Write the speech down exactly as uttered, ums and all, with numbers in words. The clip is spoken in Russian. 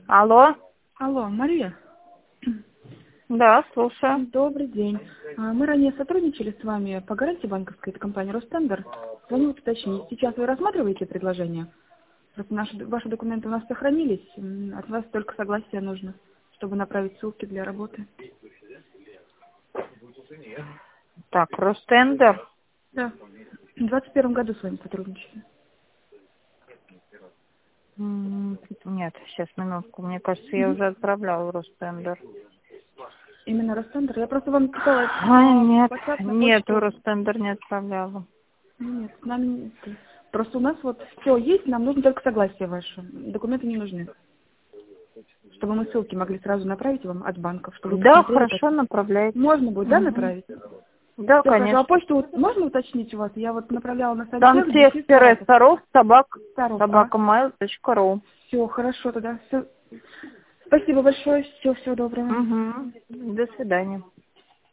Алло. Алло, Мария. Да, слушаю. Добрый день. А, Мы ранее сотрудничали с вами по гарантии банковской, это компания Ростендер. Звоню уточнить. Сейчас вы рассматриваете предложение? Просто наши, ваши документы у нас сохранились. М, От вас только согласие нужно, чтобы направить ссылки для работы. Так, Ростендер. Да. В двадцать первом году с вами сотрудничали. М, Нет, сейчас, минутку. Мне кажется, я Мгм. уже отправляла Ростендер. Именно Ростендер. Я просто вам писала А, на нет, WhatsApp, на нет, почту. Ростендер не отправляла. Нет, с нами нет. Просто у нас вот все есть, нам нужно только согласие ваше. Документы не нужны. Чтобы мы ссылки могли сразу направить вам от банков, чтобы вы Да, посмотрели, как хорошо, направляйте. можно будет, да, Мгм. направить? Да, Все, хорошо. А конечно. почту вот можно уточнить у вас? Я вот направляла на Сантьяго, Дефис Саратов. Сантех-Саров, собак, Саров, а? собака mail точка ру. Все, хорошо тогда. Всё. Спасибо большое. Все, всего доброго. Угу. До свидания.